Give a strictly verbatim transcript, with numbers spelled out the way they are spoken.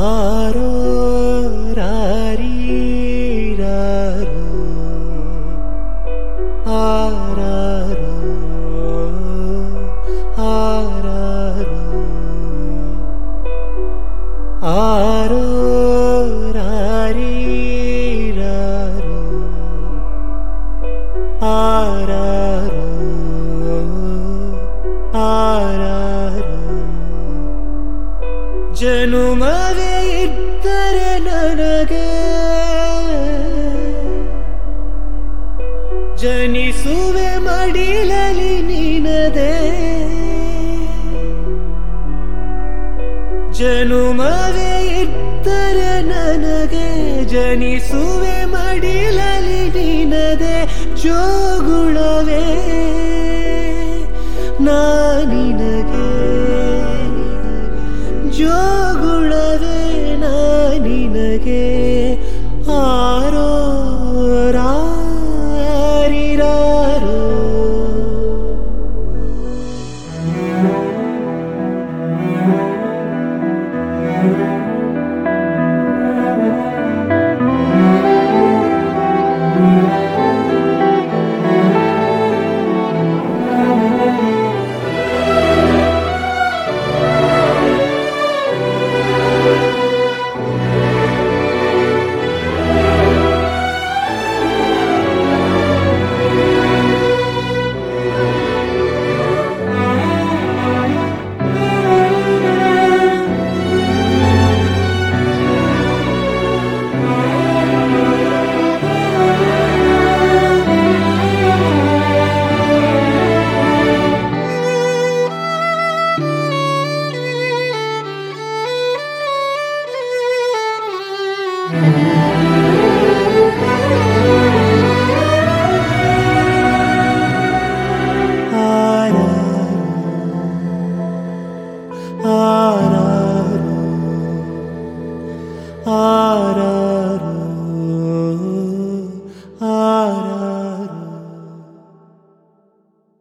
ಆರೋ ರಾರಿ ರಾರೋ ಆರಾರೋ ಆರಾರೋ ಆರೋ ರಾರಿ ರಾರೋ ಆರಾರೋ ಆರಾರೋ ಜನುಮವೇ ಇದ್ದರೆ ನನಗೆ ಜನಿಸುವೆ ಮಡಿಲಲಿ ನಿನದೆ ಜನುಮವೇ ಇದ್ದರೆ ನನಗೆ ಜನಿಸುವೆ ಮಡಿಲಲಿ ನಿನದೆ ಜೋಗುಳವೇ ನಾನಿನಗೆ ಜೋಗುಳವೇ ನಾನಿನಗೆ ಆರೋ ರಾರಿರಾರೋ Thank you.